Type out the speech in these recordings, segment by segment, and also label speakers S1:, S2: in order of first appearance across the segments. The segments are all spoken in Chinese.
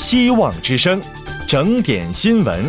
S1: 希望之声，整点新闻。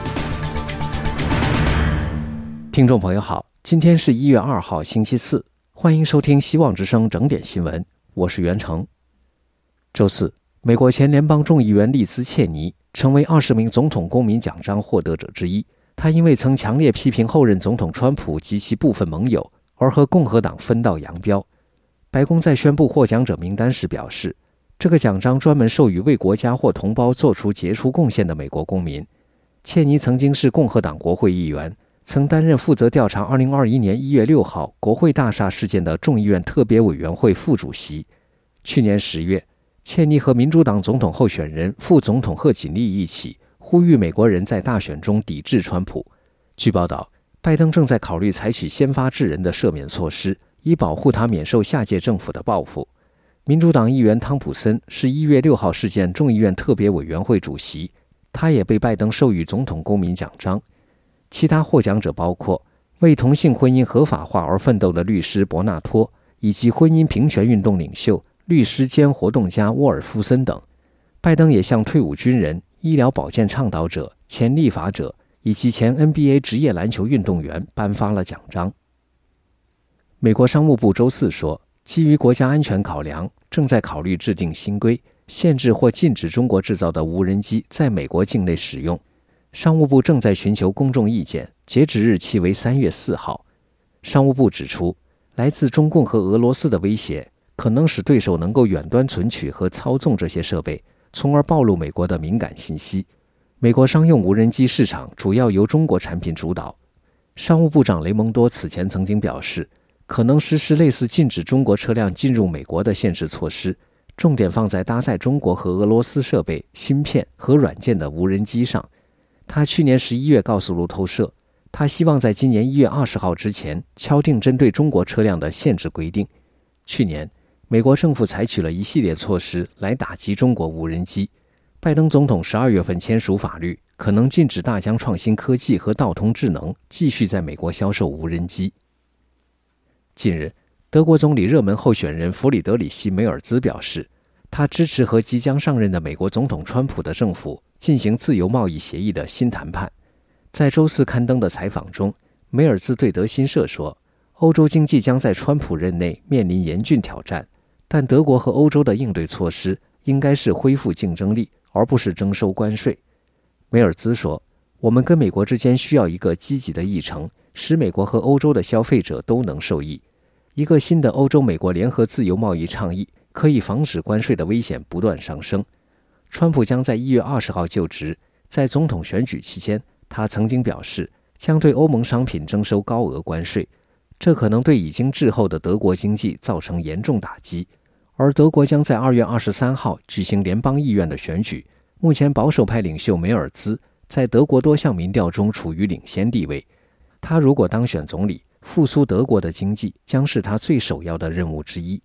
S2: 听众朋友好，今天是1月2号星期四，欢迎收听希望之声整点新闻，我是袁成。周四，美国前联邦众议员利兹·切尼成为20名总统公民奖章获得者之一。他因为曾强烈批评后任总统川普及其部分盟友，而和共和党分道扬镳。白宫在宣布获奖者名单时表示，这个奖章专门授予为国家或同胞做出杰出贡献的美国公民。切尼曾经是共和党国会议员，曾担任负责调查2021年1月6号国会大厦事件的众议院特别委员会副主席。去年10月，切尼和民主党总统候选人副总统贺锦丽一起呼吁美国人在大选中抵制川普。据报道，拜登正在考虑采取先发制人的赦免措施，以保护他免受下届政府的报复。民主党议员汤普森是1月6号事件众议院特别委员会主席，他也被拜登授予总统公民奖章。其他获奖者包括为同性婚姻合法化而奋斗的律师伯纳托，以及婚姻平权运动领袖、律师兼活动家沃尔夫森等。拜登也向退伍军人、医疗保健倡导者、前立法者以及前 NBA 职业篮球运动员颁发了奖章。美国商务部周四说，基于国家安全考量，正在考虑制定新规，限制或禁止中国制造的无人机在美国境内使用。商务部正在寻求公众意见，截止日期为3月4号。商务部指出，来自中共和俄罗斯的威胁可能使对手能够远端存取和操纵这些设备，从而暴露美国的敏感信息。美国商用无人机市场主要由中国产品主导。商务部长雷蒙多此前曾经表示，可能实施类似禁止中国车辆进入美国的限制措施，重点放在搭载中国和俄罗斯设备、芯片和软件的无人机上。他去年11月告诉路透社，他希望在今年1月20号之前敲定针对中国车辆的限制规定。去年，美国政府采取了一系列措施来打击中国无人机。拜登总统12月份签署法律，可能禁止大疆创新科技和道通智能继续在美国销售无人机。近日，德国总理热门候选人弗里德里希·梅尔兹表示，他支持和即将上任的美国总统川普的政府进行自由贸易协议的新谈判。在周四刊登的采访中，梅尔兹对德新社说，欧洲经济将在川普任内面临严峻挑战，但德国和欧洲的应对措施应该是恢复竞争力，而不是征收关税。梅尔兹说，我们跟美国之间需要一个积极的议程，使美国和欧洲的消费者都能受益。一个新的欧洲美国联合自由贸易倡议可以防止关税的危险不断上升。川普将在1月20号就职，在总统选举期间，他曾经表示将对欧盟商品征收高额关税，这可能对已经滞后的德国经济造成严重打击。而德国将在2月23号举行联邦议院的选举，目前保守派领袖梅尔兹在德国多项民调中处于领先地位。他如果当选总理，复苏德国的经济将是他最首要的任务之一。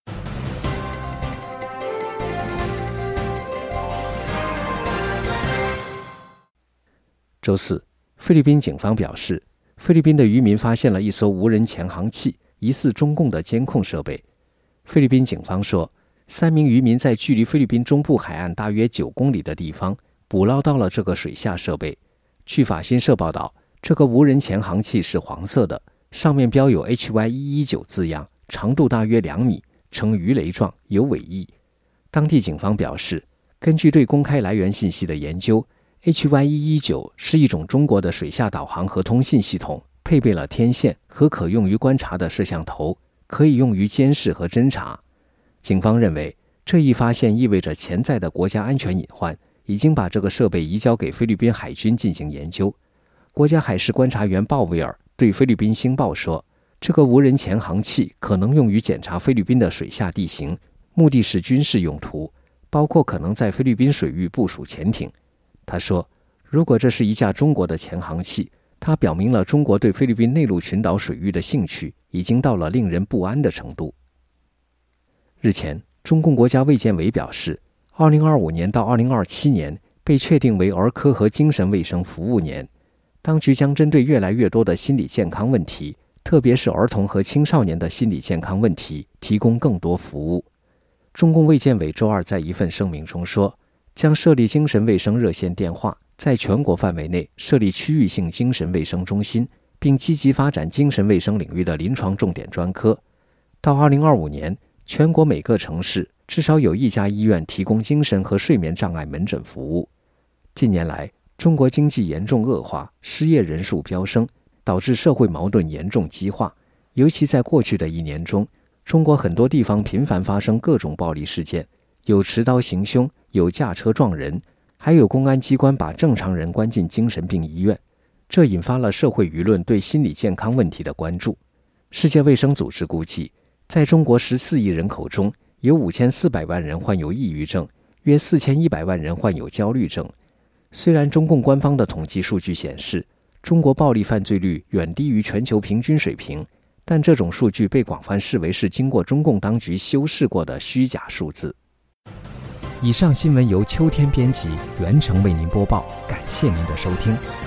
S2: 周四，菲律宾警方表示，菲律宾的渔民发现了一艘无人潜航器，疑似中共的监控设备。菲律宾警方说，3名渔民在距离菲律宾中部海岸大约9公里的地方捕捞到了这个水下设备。据法新社报道，这个无人潜航器是黄色的，上面标有 HY119 字样，长度大约2米，呈鱼雷状，有尾翼。当地警方表示，根据对公开来源信息的研究， HY119 是一种中国的水下导航和通信系统，配备了天线和可用于观察的摄像头，可以用于监视和侦查。警方认为，这一发现意味着潜在的国家安全隐患，已经把这个设备移交给菲律宾海军进行研究。国家海事观察员鲍威尔对菲律宾星报说，这个无人潜航器可能用于检查菲律宾的水下地形，目的是军事用途，包括可能在菲律宾水域部署潜艇。他说，如果这是一架中国的潜航器，它表明了中国对菲律宾内陆群岛水域的兴趣已经到了令人不安的程度。日前，中共国家卫健委表示，2025年到2027年被确定为儿科和精神卫生服务年，当局将针对越来越多的心理健康问题，特别是儿童和青少年的心理健康问题，提供更多服务。中共卫健委周二在一份声明中说， 将设立精神卫生热线电话，在全国范围内设立区域性精神卫生中心，并积极发展精神卫生领域的临床重点专科。到2025年，全国每个城市至少有1家医院提供精神和睡眠障碍门诊服务。近年来，中国经济严重恶化，失业人数飙升，导致社会矛盾严重激化。尤其在过去的1年中，中国很多地方频繁发生各种暴力事件，有持刀行凶，有驾车撞人，还有公安机关把正常人关进精神病医院，这引发了社会舆论对心理健康问题的关注。世界卫生组织估计，在中国14亿人口中，有5400万人患有抑郁症，约4100万人患有焦虑症。虽然中共官方的统计数据显示，中国暴力犯罪率远低于全球平均水平，但这种数据被广泛视为是经过中共当局修饰过的虚假数字。以上新闻由秋天编辑，袁成为您播报，感谢您的收听。